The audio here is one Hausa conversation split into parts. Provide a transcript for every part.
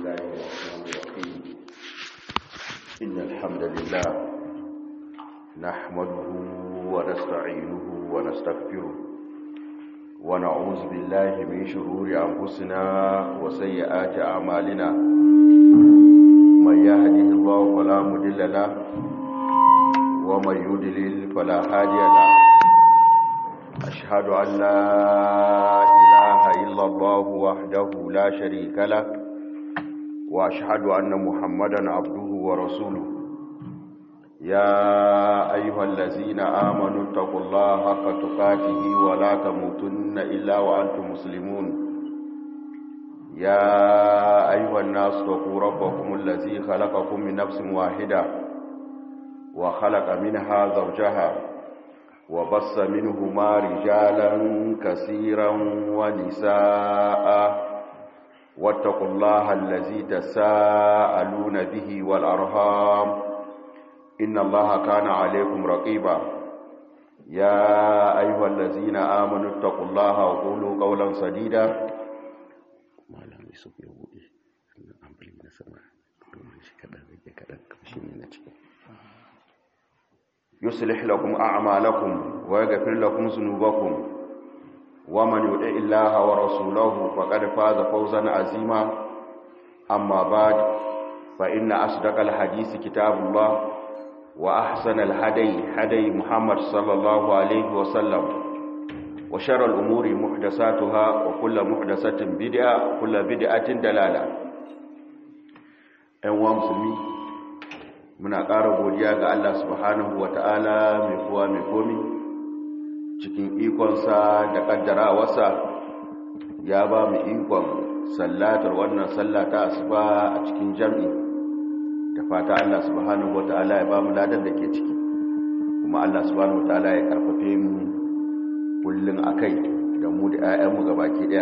الله الرحمن الرحيم إن الحمد لله نحمده ونستعينه ونستغفره ونعوذ بالله من شرور أنفسنا وسيئات أعمالنا من يهده الله فلا مضل له ومن يضلل فلا هادي له أشهد أن لا إله إلا الله وحده لا شريك له وأشهد أن محمدا عبده ورسوله يا أيها الذين آمنوا اتقوا الله حق تقاته ولا تموتن إلا وأنتم مسلمون يا أيها الناس اتقوا ربكم الذي خلقكم من نفس واحدة وخلق منها زوجها وبص منهما رجالا كثيرا ونساء واتقوا الله الذي تساءلون به والأرحام إن الله كان عليكم رقيبا يا أيها الذين آمنوا اتقوا الله وقولوا قولا سديدا يصلح لكم أعمالكم ويغفر لكم ذنوبكم ومن يطع الله ورسوله فقد فاز فوزا عظيما أما بعد فإن أصدق الحديث كتاب الله وأحسن الهدي هدي محمد صلى الله عليه وسلم وشر الأمور محدثاتها وكل محدثة بدعة وكل بدعة دلالة أيها المسلمين muna ƙara godiya ga Allah subhanahu wata'ala mai kowa mai komi cikin ikonsa da ƙaddarawarsa ya ba mu ikon sallatar wannan sallata asuba a cikin jam'i da fata Allah subhanahu wata'ala ya ba mu ladan da ke ciki kuma Allah subhanahu wata'ala ya karfafe mu kullun akai da mu da 'ya'yanmu gabaki daya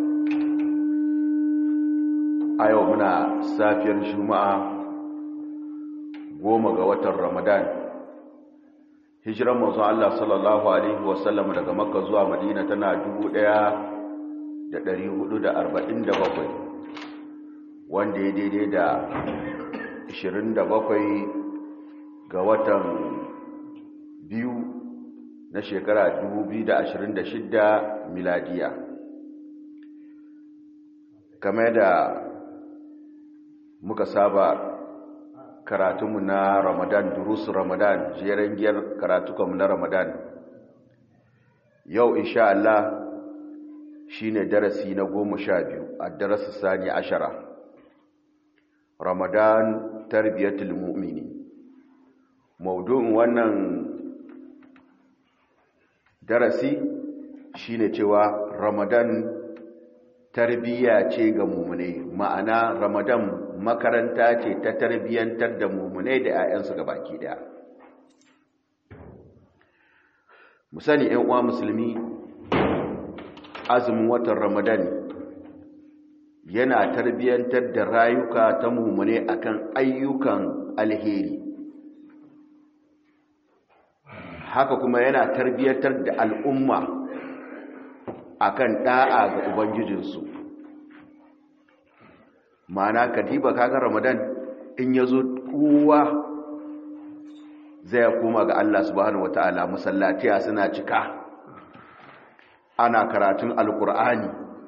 a yau muna safiyar juma'a 10 ga watan Ramadan hijiran manzo Allah sallallahu alaihi wasallam daga Makka zuwa Madina tana 1447 wanda ya daidai da 27 ga watan biyu na shekara 2026 miladiya kamar da muka saba karatunmu na Ramadan, durus Ramadan, jeren giyar karatukanmu na Ramadan. Yau, insha Allah, shi ne darasi na 12 a darasi sani 10. Ramadan, tarbiyatul mu'mini. Maudu'in wannan darasi shi ne cewa Ramadan tarbiyya ce ga mu'mine, ma'ana Ramadan makaranta ce ta tarbiyyantar da mummunai da 'ya'yansu gabaki daya. Mu sani 'yan uwa musulmi, azumin watan Ramadan yana tarbiyyantar da rayuka ta mummunai akan ayyukan alheri. Haka kuma yana tarbiyyantar da al'umma akan da'a ga ubangijinsu. Ma'ana kadiba kaga Ramadan in yazo kowa zai koma ga Allah subhanahu wataala, musallatiya suna cika, ana karatun alkur'ani,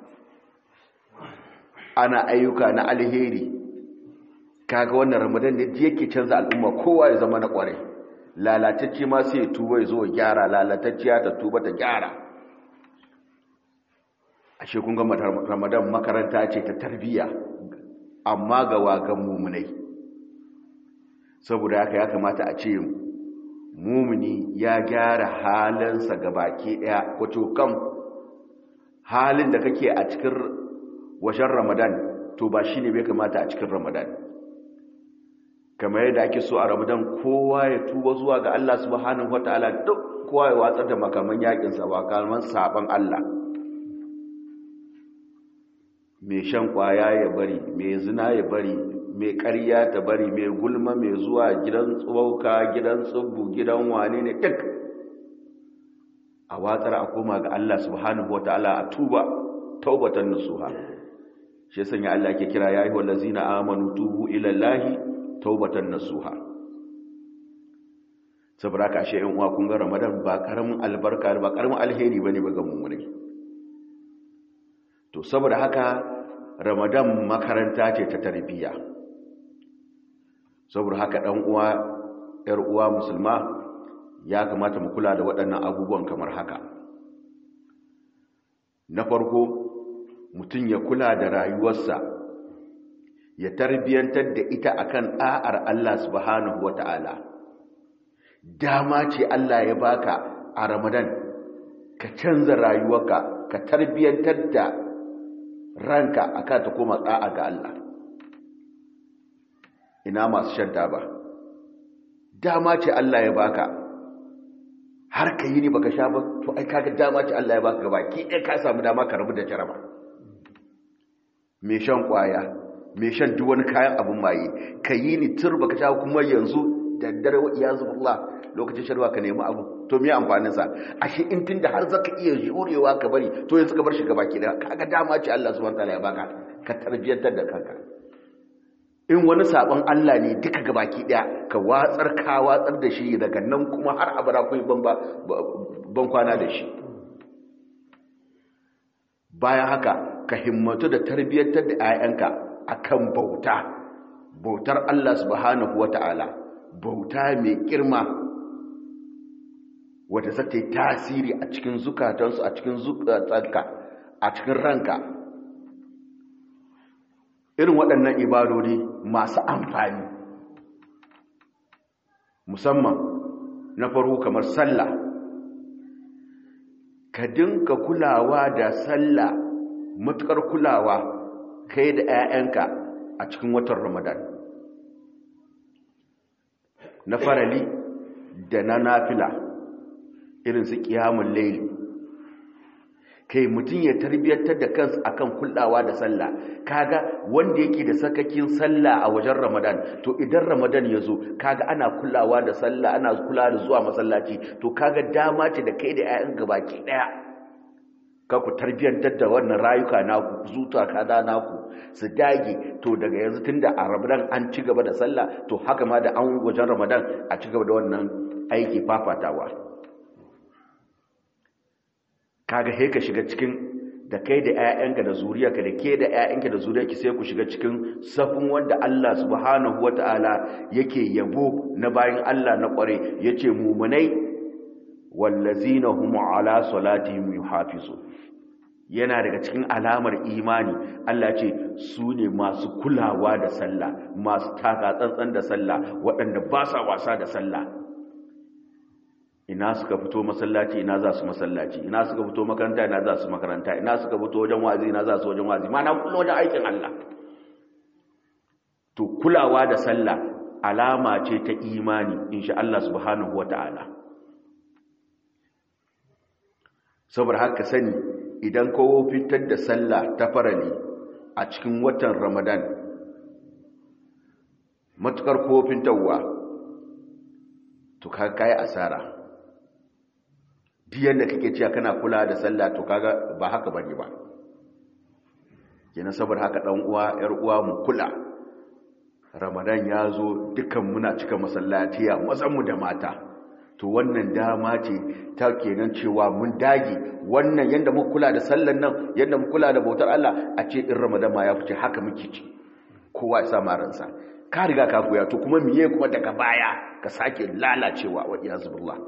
ana ayyuka na alheri. Kaga wannan Ramadan ne yake canza al'umma, kowa ya zama na kware. Lalatacce ma sai ya tuba ya zo ya gyara, lalatacciya ta tuba ta gyara. Ashe kun ga Ramadan makaranta ce ta tarbiyya, amma ga wagan mumunai. Saboda haka ya kamata a ce mumuni ya gyara halinsa gabaki daya, wato kan halin da kake a cikin wajen Ramadan to ba shine bai kamata a cikin Ramadan. Kamar yadda ake so a Ramadan kowa ya tuba zuwa ga Allah subhanahu wataala, duk kowa ya watsar da makaman yakin sa ba kalman saban Allah. Mai shan kwaya ya bari, mai zina ya bari, mai ƙarya ta bari, mai gulma, mai zuwa gidan tsawauka, gidan tsubbu, gidan wane ne duk a watsar a koma ga Allah subhanahu wataala a tuba taubatan nasuha. shi sanya Allah ke kira ya ayyuhal ladzina amanu tubu ila Allahi taubatan nasuha. Saboda ka shi uwa kun ga Ramadan ba karamin albarka ba karamin alheri bane ba ga mu'mini. To saboda haka Ramadan makaranta ce ta tarbiyya. Saboda haka dan uwa yar uwa musulma ya kamata mu kula da waɗannan abubuwan kamar haka. Na farko, mutum ya kula da rayuwarsa, ya tarbiyantar da ita akan ɗa'ar Allah subhanahu wata'ala. Dama ce Allah ya baka a Ramadan, ka canza rayuwarka, ka tarbiyantar da ranka akan ta koma ɗa'a ga Allah. Ina masu shan taba. Dama ce Allah ya baka, har ka yi ni baka sha ba, to ai kaga dama ce Allah ya baka gaba ki ɗaya ka samu dama ka rabu da jaraba. Mai shan kwaya, mai shan duk wani kayan abin maye, ka yi ni tur baka sha kuma yanzu da dare wa iyazu billah lokacin sharwa ka nemi abu, to me amfanin sa? Ashe in tunda har zaka iya jurewa ka bari, to yanzu ka bar shi gaba ki ɗaya, kaga dama ce Allah subhanahu wataala ya baka, ka tarbiyantar da kanka. In wani sabon Allah ne duka gabaki daya ka watsar da shi daga nan kuma har abara kai ban kwana da shi. Bayan haka ka himmatu da tarbiyyantar da 'ya'yanka akan bautar Allah subhanahu wata'ala, bauta mai girma wadda za ta yi tasiri a cikin zukatansu, a cikin zukatanka, a cikin ranka. Irin waɗannan ibadodi masu amfani, musamman na farko kamar sallah, ka dinka kulawa da sallah matukar kulawa kai da 'ya'yanka a cikin watan Ramadan, na farali da na nafila irin su qiyamul layl. Kai mutum ya tarbiyyantar da kansa akan kulawa da sallah. Kaga wanda yake da sakakin sallah a wajen Ramadan, to idan Ramadan ya zo kaga ana kulawa da sallah, ana kula da zuwa masallaci, to kaga dama ce da kai da 'ya'yan gabaki daya ka ku tarbiyyantar da wannan rayuka naku, zuta kada naku su dage. To daga yanzu tunda a Ramadan an ci gaba da sallah, to haka ma da an wajen Ramadan a ci gaba da wannan aiki fafatawa. Kaga he ka shiga cikin da kai da 'ya'yanka da zuriyarka, da ke da 'ya'yanka da zuriyarki, sai ku shiga cikin safin wanda Allah subhanahu wata'ala yake yabo na bayin Allah na kware, yace mu'minai wallazina hum ala salatihim yuhafizu. Yana daga cikin alamar imani, Allah ce su ne masu kulawa da sallah, masu taka tsantsan da sallah, waɗanda ba sa wasa da sallah. Ina suka fito masallaci, ina za su masallaci, ina suka fito makaranta, ina za su makaranta, ina suka fito wajen wazi, ina za su wajen wazi, mana kullum wajen aikin Allah. To kulawa da sallah alama ce ta imani insha Allah subhanahu wata'ala. Saboda haka sani, idan kowo fitar da sallah ta farali a cikin watan Ramadan, matukar kowo fitarwa, to ka kai asara. Diyan da kake cewa kana kula da sallah, to kaga ba haka bane ba. Kenan saboda haka dan uwa, yar uwa, mu kula. Ramadan ya zo, dukan muna cika masallatiya, mazan mu da mata. To wannan dama ce ta kenan cewa mun dage wannan yanda mu kula da sallan nan, yanda mu kula da bautar Allah, a ce in Ramadan ma ya fice haka muke ci. Kowa ya sa maransa. Ka riga ka koya, to kuma miye kuma daga baya ka sake lalacewa wa iyazu billah.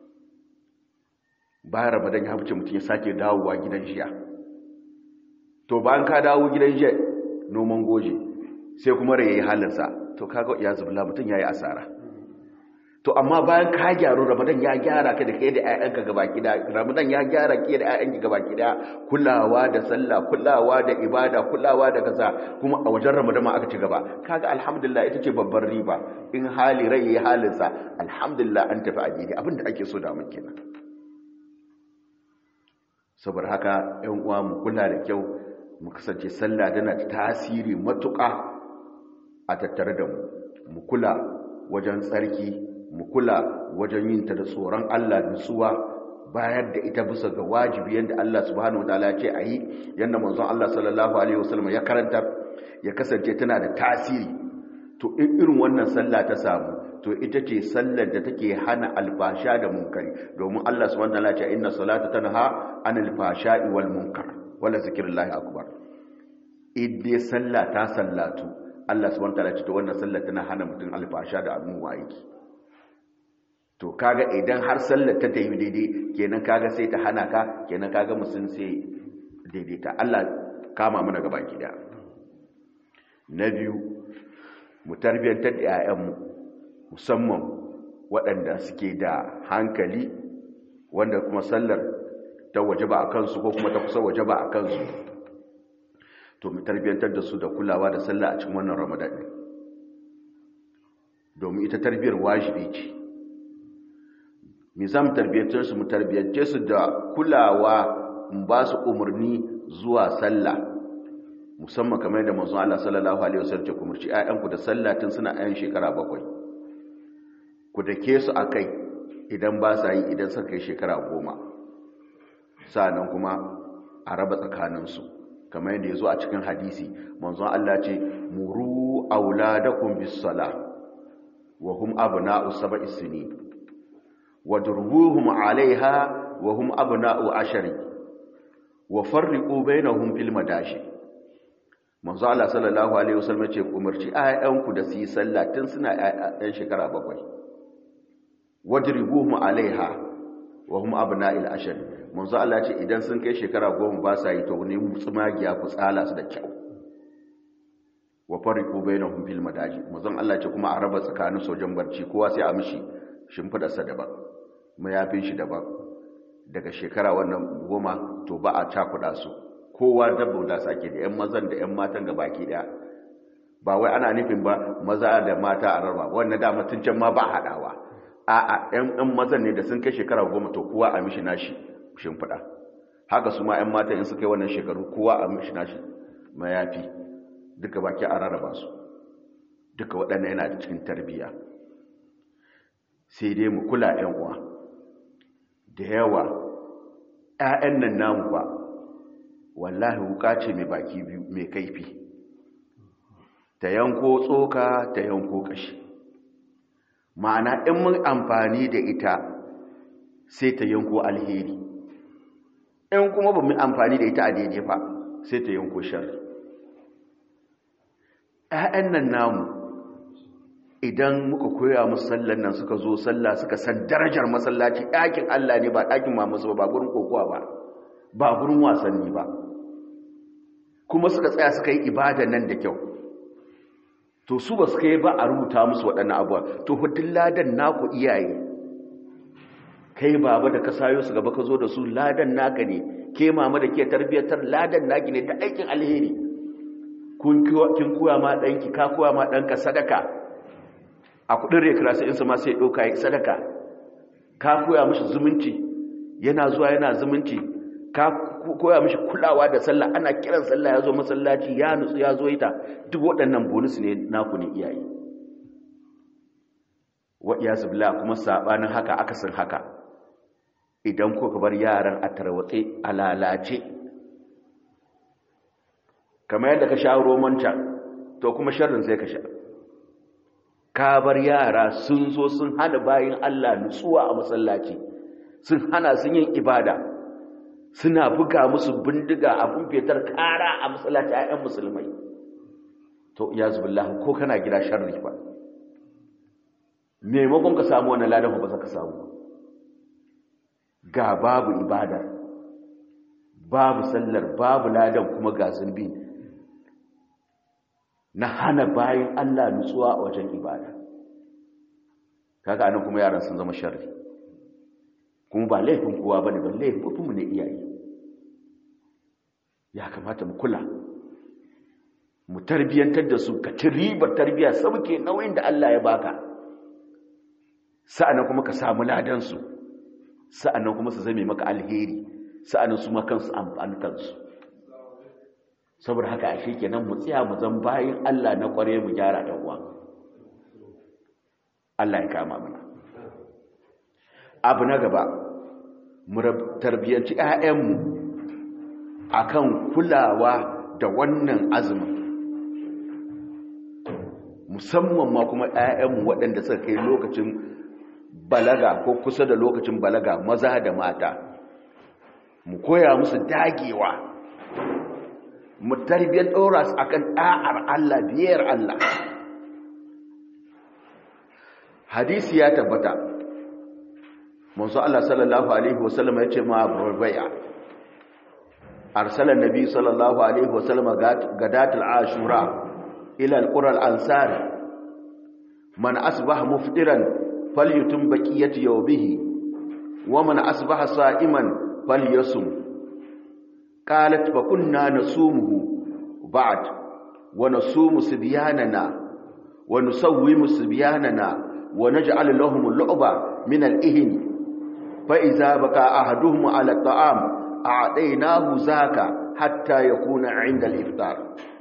Bayan Ramadan ya fice mutum ya sake dawowa gidan jiya. To bayan ka dawo gidan jiya noman goje, sai kuma rai yayi halinsa, to kaga iyazu billah mutum yayi asara. To amma bayan ka gyaru, Ramadan ya gyara ka da kai da ƴaƴanka gabaki da, Ramadan ya gyara ke da ƴaƴanki gabaki da, kulawa da sallah, kulawa da ibada, kulawa da kaza, kuma a wajen Ramadan ma aka ci gaba. Kaga alhamdulillah ita ce babbar riba. In hali rai yayi halinsa, alhamdulillah an tafi addini, abinda ake so da mu kenan. Saboda haka ƴan uwa mu kula da kyau, mu kasance sallah tana tasiri matuƙa a tattare da mu. Mu kula wajen tsarki, mu kula wajen yin ta da tsoron Allah, nutsuwa, bayar da ita bisa ga wajibi yanda Allah subhanahu wataala ya ce ayi yanda manzon Allah sallallahu alaihi wasallam ya karanta ya kasance tana da tasiri to irin wannan sallah ta samu to ita ce sallar da take hana alfasha da munkari domin Allah subhanahu wataala ya ce inna salata tanha anil fashai wal munkar wala zikrullahi akbar idai sallah ta sallatu Allah subhanahu wataala ya ce to wannan sallar tana hana mutum alfasha da abun waiki to kaga idan har sallar ta tayi daidai kenan kaga sai ta hana ka kenan kaga musun sai daidaita Allah kama mana gaba gida na biyu mu tarbiyantar da 'ya'yanmu musamman waɗanda suke da hankali wanda kuma sallar ta wajaba a kansu ko kuma ta kusa wajaba a kansu to mu tarbiyantar da su da kulawa da sallah a cikin wannan Ramadan ne domin ita tarbiyar wajibi ce mu tarbiyyantar su mu tarbiyyance su da kulawa mu ba su umarni zuwa sallah musamman kamar da manzon Allah sallallahu alaihi wasallam ce ku murci ayyanku da sallah tun suna ayyan shekara 7 ku dake su akai idan ba sa yi idan suka kai shekara 10 sannan kuma a raba tsakanin su kamar yadda yazo a cikin hadisi manzon Allah ce muru auladakum bis salah wa hum abna'u 7 sinin wadrubuhum 'alayha wa hum abna'u 10 wa farriqu bainahum fil madashi manzo Allah sallallahu alaihi wasallam ce umarci ayyanku da su yi sallah tun suna ayyan shekara 7 wadribuhum 'alayha wa hum abna'il 10 manzo Allah ce idan sun kai shekara 10 ba sa yi to ne tsumagiya ku tsala su da kyau wa farriqu bainahum fil madaji manzo Allah ce kuma a raba tsakanin sojan barci kowa sai a mishi shimfidarsa daban mayafin shi daban daga shekara wannan 10 to ba a cakuda su kowa dabba da sake da ƴan mazan da ƴan matan gabaki daya ba wai ana nufin ba maza da mata a raba wannan da mutuncin ma ba hadawa a'a ƴan mazan ne da sun kai shekara 10 to kowa a mishi nashi shimfida haka su ma ƴan matan in suka yi wannan shekaru kowa a mishi nashi mayafi duka baki a rarraba su duka waɗannan yana cikin tarbiyya sai dai mu kula ƴan uwa da yawa ƴaƴan nan namu ba wallahi wuka ce mai baki biyu mai kaifi ta yanko tsoka ta yanko kashi ma'ana in mun amfani da ita sai ta yanko alheri in kuma ba mu amfani da ita a daidai fa sai ta yanko sharri ƴaƴan nan namu idan muka koya musu sallan nan suka zo sallah suka san darajar masallaci ɗakin Allah ne ba ɗakin mamusu ba gurin kokowa ba gurin wasanni ba kuma suka tsaya suka yi ibada nan da kyau to su ba suka yi ba a rubuta musu waɗannan abuwa to hudun ladan naku iyaye kai baba da ka sayo su gaba ka zo da su ladan naka ne ke mama da ke tarbiyyatar ladan naki ne ta aikin alheri kin koya ma ɗanki ka koya ma ɗanka sadaka a kudin rekreation insa ma sai ɗauka yi sadaka ka koya mishi zumunci yana zuwa yana zumunci ka koya mishi kulawa da sallah ana kiran sallah ya zo masallaci ya nutsu ya zo ita duk waɗannan bonus ne naku ne iyaye wa iyazu billah kuma sabanin haka akasin haka idan ko ka bar yaran a tarwatse a lalace kamar yadda ka sha roman can to kuma sharrin sai ka sha ka bar yara sun zo sun hana bayin Allah nutsuwa a masallaci sun hana sun yin ibada suna buga musu bindiga abun fetar kara a masallaci ayyan musulmai to iyazu billah ko kana gida sharri ba maimakon ka samu wannan ladan ba za ka samu ga babu ibada babu sallar babu ladan kuma ga zunubi na hana bayin Allah nutsuwa a wajen ibada kaga anan kuma yaran sun zama sharri kuma ba laifin kowa bane ba laifin mu ne iyaye ya kamata mu kula mu tarbiyantar da su ka ci ribar tarbiya sauke nauyin da Allah ya baka sa'annan kuma ka samu ladan su sa'annan kuma su zame maka alheri sa'annan su ma kansu amfani kansu saboda haka ashe kenan mu tsaya mu zan bayin Allah na kware mu gyara dan uwa Allah ya kama mana abu na gaba mu tarbiyanci ƴaƴanmu akan kulawa da wannan azumin, musamman ma kuma ƴaƴanmu waɗanda suka kai lokacin balaga ko kusa da lokacin balaga, maza da mata, mu koya musu dagewa, mu tarbiyyar ɗora su akan ɗa'ar Allah, biyar Allah. Hadisi ya tabbata, manzo Allah sallallahu alaihi wasallam ya ce ma Rubai'a, arsala nabi sallallahu alaihi wasallam gadatul ashura ila alqura al-ansar, man asbaha muftiran falyutim baqiyati yawmihi wa man asbaha sa'iman falyasum. qalat fa kunna nasumuhu ba'd wa nasumu sibyanana wa nusawwimu sibyanana wa naj'al lahum al-lu'ba min al-ihni fa idza baqa ahaduhum 'ala at-ta'am a'taynahu zaka hatta yakuna 'inda al-iftar.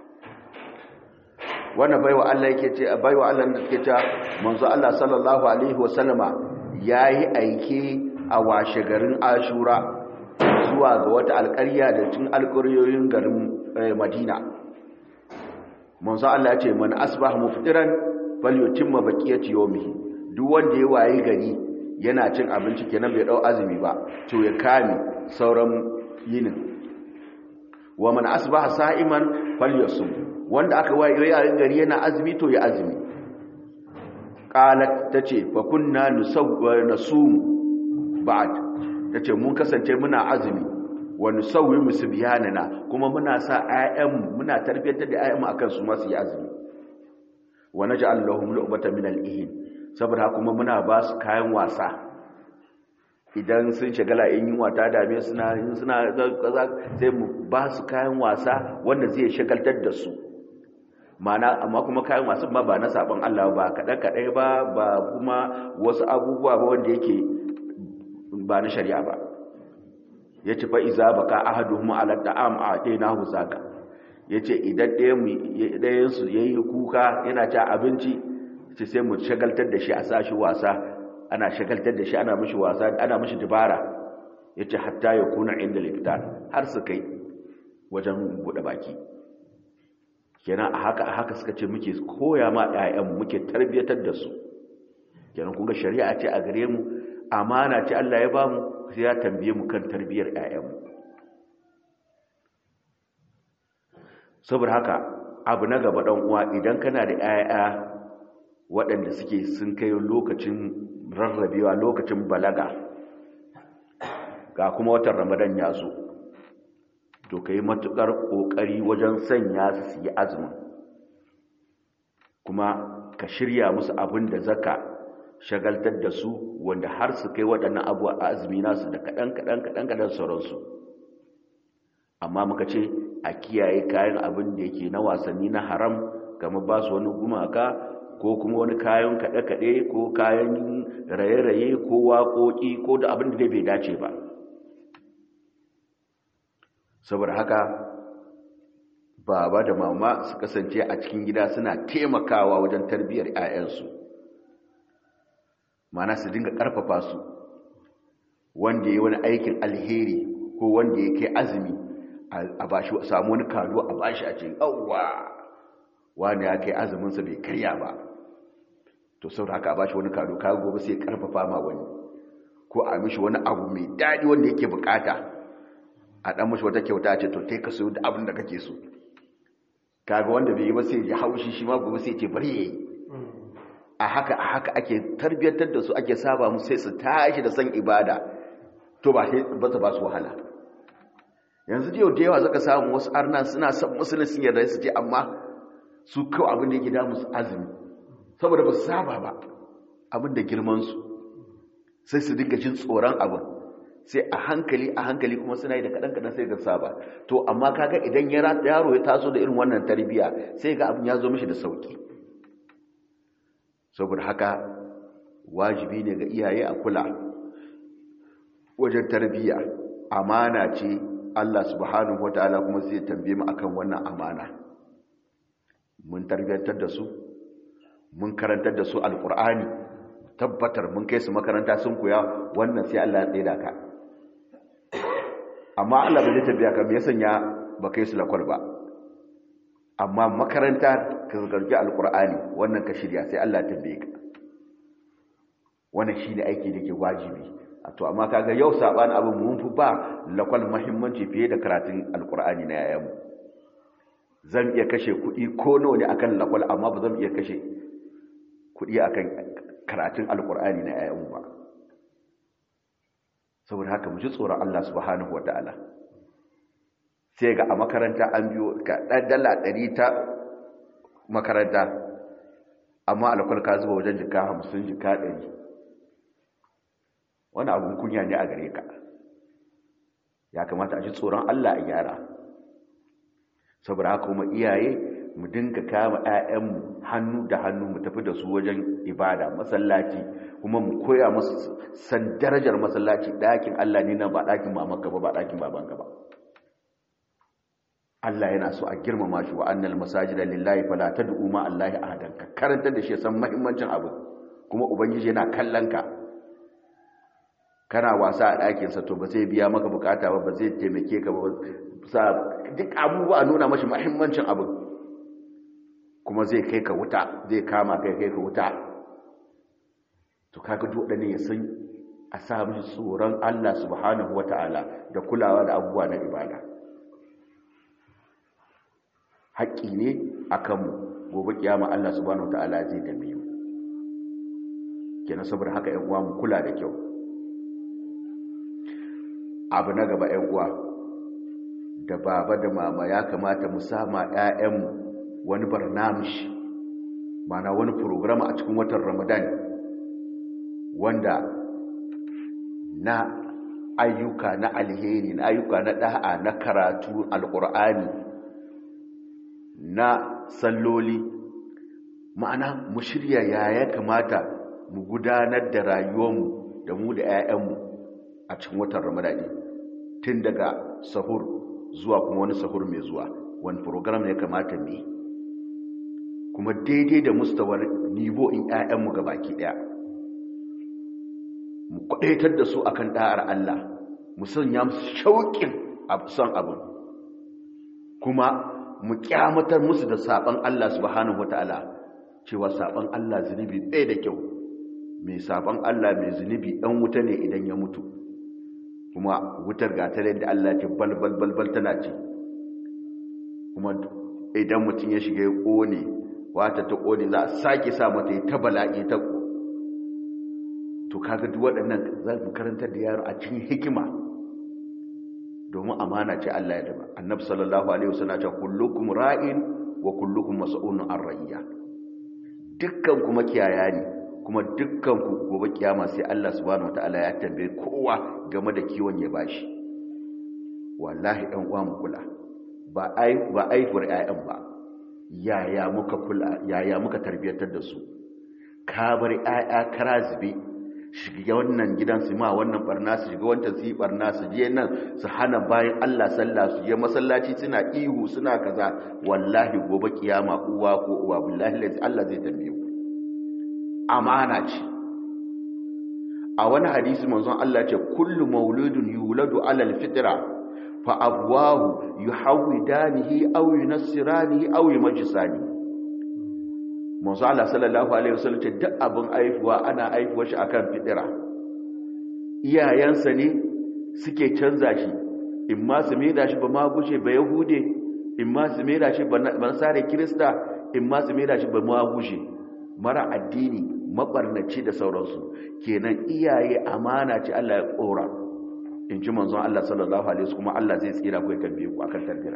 wannan baiwa Allah yake ce, baiwa Allah da take ce manzo Allah sallallahu alaihi wasallama yayi aike a washe garin Ashura zuwa ga wata alƙarya da cikin alƙaryoyin garin Madina. Manzo Allah ya ce man asbaha muftiran falyutimma baqiyati yawmihi, duk wanda ya waye gari yana cin abinci kenan bai dau azumi ba, to ya kame sauran yinin. Wa man asbaha sa'iman falyasum, wanda aka waye gari yana azumi to ya azumi. Qalat tace fa kunna nasum ba'd, tace mun kasance muna azumi wa nusawwimu subyanana, kuma muna sa ayyan muna tarbiyyar da ayyan akan su masu yi azumi. Wa naj'al lahum lu'batan min al-ihn, saboda kuma muna ba su kayan wasa. Idan sun shagala in yunwa ta dame suna kaza, sai mu ba su kayan wasa wanda zai shagaltar da su. Mana amma kuma kayan wasu ma ba na sabon Allah ba, kaɗe-kaɗe ba kuma wasu abubuwa ba wanda yake ba na shari'a ba. Ya ce fa'iza ba ka ahaduhum ala ta'am a ɗaya zaka. Ya ce idan ɗayansu ya yi kuka yana ci abinci, ce sai mu shagaltar da shi a sa shi wasa, ana shagaltar da shi ana mashi wasa, ana mashi dabara. Ya ce hatta ya kuna inda liftar, har su kai wajen buɗe baki. Kenan a haka suka ce muke koya ma ƴaƴanmu, muke tarbiyyatar da su. Kenan kun ga shari'a ce a gare mu, amana ce Allah ya ba mu, sai ya tambaye mu kan tarbiyyar ƴaƴanmu. Saboda haka abu na gaba dan uwa, idan kana da ƴaƴa waɗanda suke sun kai lokacin rarrabewa, lokacin balaga, ga kuma watan Ramadan ya zo, to ka yi matuƙar ƙoƙari wajen sanya su yi azumin, kuma ka shirya musu abin da zaka shagaltar da su, wanda har su kai waɗannan abu a azumi nasu da kaɗan sauransu. Amma muka ce a kiyaye kayan abin da yake na wasanni na haram, kamar ba su wani gumaka ko kuma wani kayan kaɗe-kaɗe ko kayan raye-raye ko waƙoƙi ko da abin da bai dace ba. Saboda haka baba da mama su kasance a cikin gida suna taimakawa wajen tarbiyyar 'ya'yansu, mana su dinga ƙarfafa su. Wanda ya wani aikin alheri ko wanda ya kai azumi, a bashi, samu wani kado a bashi, a ce yawwa wani ya kai azuminsa bai karya ba, to saboda haka a bashi wani kado, kaga gobe sai ƙarfafa ma wani, ko a mishi wani abu mai daɗi wanda yake bukata, a ɗan mashi wata kyauta ce to ka sayo da abin da kake so. Kaga wanda bai yi ba sai ya haushi, shi ma gobe sai ce bari yayi. A haka ake tarbiyyantar da su, ake saba musu, sai su tashi da san ibada, to ba ba su wahala. Yanzu da yawa zaka samu wasu arnan suna son musulunci yarda su ce, amma su kawai abin da yake da musu azumi, saboda ba su saba ba abin da girman su, sai su dinga jin tsoron abin, sai a hankali kuma suna yi da kaɗan sai ga saba. To amma kaga idan yaro ya taso da irin wannan tarbiyya, sai ga abin ya zo mishi da sauki. Saboda haka wajibi ne ga iyaye a kula wajen tarbiyya, amana ce. Allah subhanahu wataala kuma zai tambaye mu akan wannan amana. Mun tarbiyyantar da su, mun karantar da su alqur'ani, tabbatar mun kai su makaranta sun koya, wannan sai Allah ya tsaya ka. amma Allah bai tabiya ka me ya sanya ba kai su lakwal ba, amma makaranta ka zargi alkur'ani wannan ka shirya sai Allah tambaye ka. Wannan shine aiki da ke wajibi. To amma kaga yau saban abin mun fi ba lakwal muhimmanci fiye da karatun alkur'ani na yayanmu. Zan iya kashe kuɗi ko nawa ne akan lakwal, amma ba zan iya kashe kuɗi akan karatun alkur'ani na yayanmu ba. Saboda haka mu ji tsoron Allah subhanahu wataala. Sai ga a makaranta an biyo ka dala 100 ta makaranta, amma alkwal ka zuba wajen jika 50 jika 100. Wani abun kunya ne a gare ka. Ya kamata a ji tsoron Allah a gyara. Saboda haka kuma iyaye mu dinga kama 'ya'yanmu hannu da hannu mu tafi da su wajen ibada masallaci, kuma mu koya musu san darajar masallaci. Ɗakin Allah ne nan, ba ɗakin mamanka ba, ba ɗakin babanka ba. Allah yana so a girmama shi, wa annal masajida lillahi fala tad'u ma Allahi ahadan. Ka karantar da shi san muhimmancin abu, kuma ubangiji yana kallon ka. Kana wasa a ɗakin sa to ba zai biya maka bukata ba, ba zai taimake ka ba, sa duk abubuwa nuna mashi muhimmancin abu, kuma zai kai ka wuta, zai kama kai ka wuta. To kaga duk wadanne ya san a sa mishi tsoron Allah subhanahu wataala da kulawa da abubuwa na ibada. Haƙƙi ne a kanmu, gobe kiyama Allah subhanahu wataala zai dame mu. Kenan saboda haka ƴan uwa mu kula da kyau. Abu na gaba ƴan uwa, da baba da mama ya kamata mu sama ƴaƴanmu wani barnamish, mana wani program a cikin watan Ramadan wanda na ayyuka na alheri, na ayyuka na da'a, na karatu alqur'ani, na salloli. Ma'ana mu shirya ya kamata mu gudanar da rayuwarmu da mu da 'ya'yanmu a cikin watan Ramadani, tun daga sahur zuwa kuma wani sahur mai zuwa. Wani program ya kamata mu yi, kuma daidai da mustawar nivo in 'ya'yanmu gabaki daya. Mu kwadaitar da su akan da'ar Allah, mu sanya musu shauƙin son abin, kuma mu kyamatar musu da saban Allah subhanahu wataala, cewa saban Allah zunubi ɗaya da kyau. Mai saban Allah mai zunubi ɗan wuta ne idan ya mutu, kuma wutar gatarar da Allah ce balbalbalbal tana ce. Kuma idan mutum ya shiga ya ƙone, wata ta ƙone, za a sake sa mata ta bala'i ta. To kaga duk waɗannan za mu karantar da yaro a cikin hikima, domin amana ce Allah ya daba. Annabi sallallahu alaihi wasallam ya ce kullukum ra'in wa kullukum mas'ulun an ra'iyya. Dukkan kuma kiyaya ne, kuma dukkan ku gobe kiyama sai Allah subhanahu wataala ya tambaye kowa game da kiwon ya bashi. Wallahi ɗan uwa mu kula, ba aifuwar ƴaƴan ba, yaya muka kula, yaya muka tarbiyantar da su. Ka bar ƴaƴa kara zube, shiga wannan gidan su ma wannan barna, su shiga wancan su yi barna, su je nan su hana bayan Allah sallah, su je masallaci suna ihu suna kaza. Wallahi gobe kiyama uwa ko uwa billahi Allah zai tambaye ku. Amana ce. A wani hadisi manzon Allah ce kullu mauludun yuladu ala alfitra fa abwahu yuhawidanihi aw yunassiranihi aw yumajisani. Manzo Allah sallallahu alaihi wasallam ce duk abin aifuwa ana aifuwa shi akan fitira. Iyayensa ne suke canza shi, in ma su maida shi ba ma gushe ba yahude, in ma su maida shi ba nasare kirista, in ma su maida shi ba ma gushe mara addini, mabarnaci da sauransu. Kenan iyaye amana ce Allah ya kora, in ji manzon Allah sallallahu alaihi wasallam, kuma Allah zai tsira ku ya tambaye ku akan tarbiyya.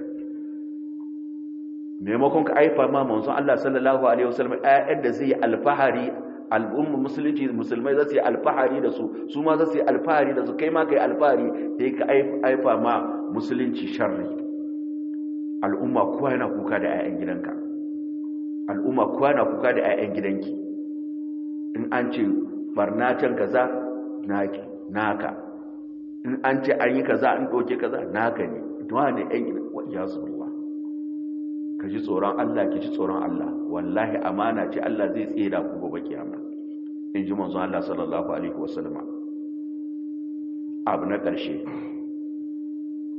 Maimakon ka aifa ma manzon Allah sallallahu alaihi wasallam ayyan da zai alfahari, al'umma musulunci musulmai za su yi alfahari da su, su ma za su yi alfahari da su, kai ma kai alfahari, sai ka aifa ma musulunci sharri. Al'umma kowa yana kuka da ayyan gidanka, al'umma kowa yana kuka da ayyan gidanki. In an ce barna can kaza naka, in an ce an yi kaza an doke kaza naka ne. Duwa ne ayyan gidan wa iyasu billah. Ka ji tsoron Allah, ki ji tsoron Allah. Wallahi amana ce Allah zai tsira ku gobe kiyama, in ji manzon Allah sallallahu alaihi wasallam. Abu na ƙarshe,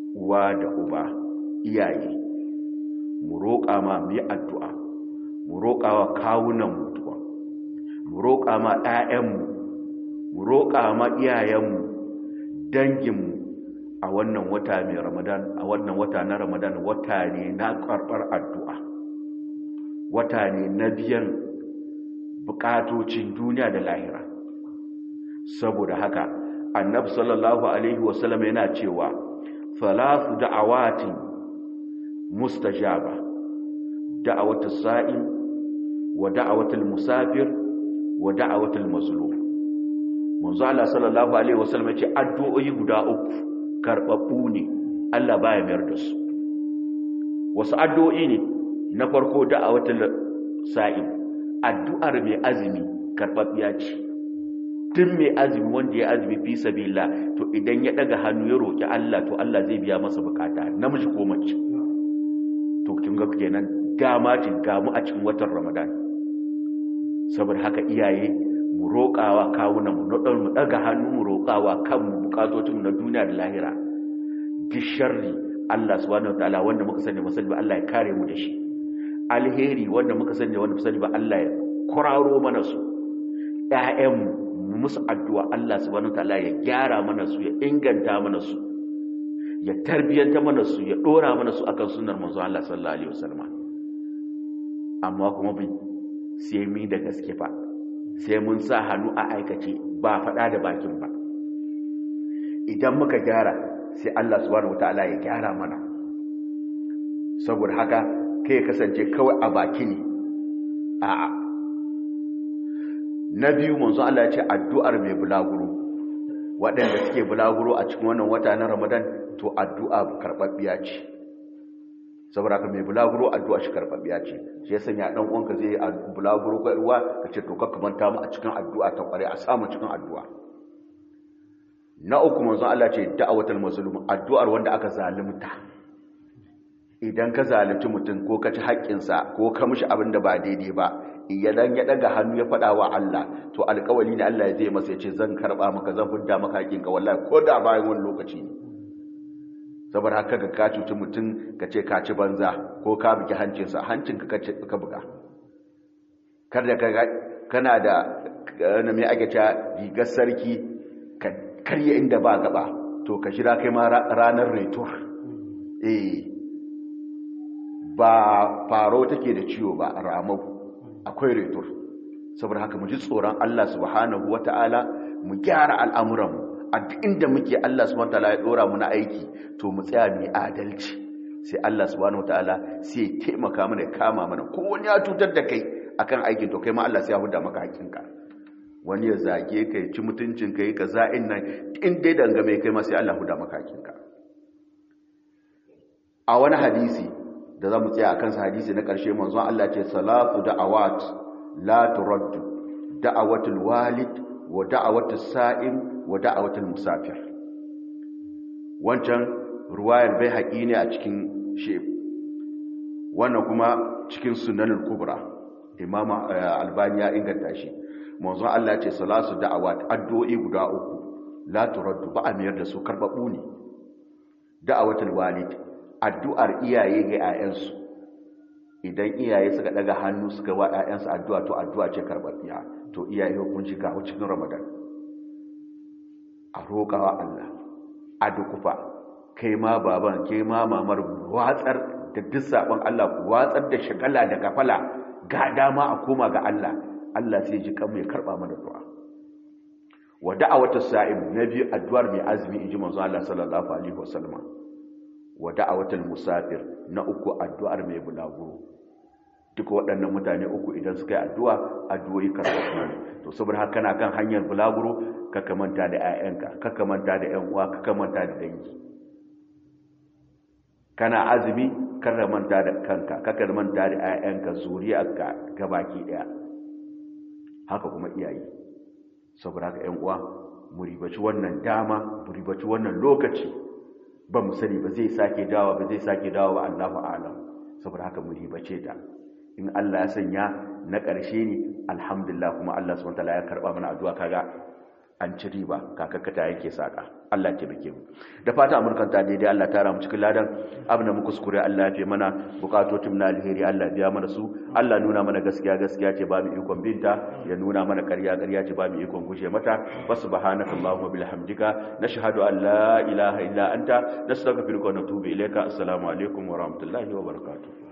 uwa da uba iyaye mu roƙa ma mu yi addu'a mu roƙa wa kawunan mutuwa mu roƙa ma ‘ya'yanmu mu roƙa ma iyayenmu danginmu a wannan wata mai ramadan a wannan wata na ramadan wata ne na karɓar addu'a wata ne na biyan bukatocin duniya da lahira saboda haka annabi sallallahu alaihi wasallam yana cewa thalathu da'awatin mustajaba da'awatus sa'im wa da'awatul musafir wa da'awatul mazlum manzo Allah sallallahu alaihi wasallam ya ce addu'o'i guda uku karbabbu ne Allah baya mayar da su wasu addu'o'i ne na farko da'awatul sa'im addu'ar mai azumi karbabbiya ce tun mai azumi wanda ya azumi fi sabilillah to idan ya daga hannu ya roki Allah to Allah zai biya masa bukata namiji ko mace to kin ga kenan dama ce ga mu a cikin watan Ramadan saboda haka iyaye mu roƙawa kawunan mu daga hannu mu roƙawa kanmu bukatocin mu na duniya da lahira duk sharri Allah subhanahu wataala wanda muka sani musalli Allah ya kare mu da shi alheri wanda muka sani wanda musalli Allah ya kuraro mana su ƴaƴanmu musu addu'a Allah subhanahu wataala ya gyara mana su ya inganta mana su ya tarbiyanta mana su ya dora mana su akan sunnar manzo Allah sallallahu alaihi wasallam amma kuma bi sai mu da gaske fa sai mun sa hannu a aikace ba fada da bakin ba idan muka gyara sai Allah subhanahu wataala ya gyara mana saboda haka kai kasance kawai a baki ne a'a na biyu manzo Allah ya ce addu'ar mai bulaguro waɗanda suke bulaguro a cikin wannan wata na Ramadan to addu'a karɓaɓɓiya ce saboda haka mai bulaguro addu'a shi karɓaɓɓiya ce shi ya sanya dan uwanka zai bulaguro ga ruwa kace to ka manta mu a cikin addu'a ta kware a samu cikin addu'a na uku manzo Allah ce da'awatul mazlum addu'ar wanda aka zalunta idan ka zalunci mutum ko ka ci haƙƙinsa ko ka mishi abin da ba daidai ba idan ya daga hannu ya faɗa wa Allah to alƙawari ne Allah ya zai masa ya ce zan karɓa maka zan fidda maka haƙƙinka wallahi ko da bayan wani lokaci ne saboda haka ga ka cuci mutum ka ce ka ci banza ko ka bugi hancinsa hancinka ka buga kada kana da na mai ake cewa rigar sarki ka karya inda ba gaba to ka shira kai ma ranar retur ba faro take da ciwo ba ramau akwai retur saboda haka mu ji tsoron Allah subhanahu wata'ala mu gyara al'amuranmu a duk inda muke Allah subhanahu wata'ala ya dora mu na aiki to mu tsaya mu adalci sai Allah subhanahu wata'ala sai ya taimaka mana ya kama mana ko wani ya cutar da kai akan aikin to kai ma Allah sai ya huda maka hakinka wani ya zage ka ya ci mutuncin kai ka za'in nan in dai dangame kai ma sai Allah huda maka hakinka a wani hadisi da za mu tsaya a kansa hadisi na ƙarshe manzon Allah ce salatu da'awat la turaddu da'awatul walid wa da'awatus sa'im wa da'awatul musafir wancan ruwayar Baihaqi ne a cikin sheb wannan kuma cikin sunanul kubra Imam Albani ya inganta shi manzon Allah ce salatu da'awat addu'o'i guda uku la turaddu ba a mayar da su karbabu ne da'awatul walid addu'ar iyaye ga 'ya'yansu idan iyaye suka daga hannu suka wa 'ya'yansu addu'a to addu'a ce karɓaɓɓiya to iyaye hukunci ga cikin Ramadan a roƙawa Allah a dukufa kai ma baban kai ma mamar watsar da duk sabon Allah ku watsar da shagala da gafala ga dama a koma ga Allah Allah sai ji kanmu ya karɓa mana du'a wa da'awatus sa'im nabi addu'ar mai azumi inji manzo Allah sallallahu alaihi wasallam wa da'awatul musafir na uku addu'ar mai bulaguro duka waɗannan mutane uku idan suka yi addu'o'i karɓar to saboda haka kana kan hanyar bulaguro ka manta da 'ya'yanka ka manta da 'yan uwa ka manta da dangi kana azumi ka manta da kanka ka manta da 'ya'yanka zuriyarka gabaki daya haka kuma iyaye saboda haka 'yan uwa mu ribaci wannan dama mu ribaci wannan lokaci ba mu sani ba zai sake dawo ba Allahu a'lam saboda haka mu ribace ta in Allah ya sanya na ƙarshe ne alhamdulillah kuma Allah subhanahu wataala ya karba mana addu'a kaga an ci riba kakakka ta yake saka Allah taimake mu da fata amurkan ta daidai Allah tara mu cikin ladan abin da mu kuskure Allah ya fi mana bukatotin na alheri Allah biya mana su Allah nuna mana gaskiya gaskiya ce ba mu ikon binta ya nuna mana ƙarya ƙarya ce ba mu ikon gushe mata subhanaka allahumma bihamdika nashhadu an la ilaha illa anta nastaghfiruka wa natubu ilayka assalamu alaikum wa rahmatullahi wa barakatuh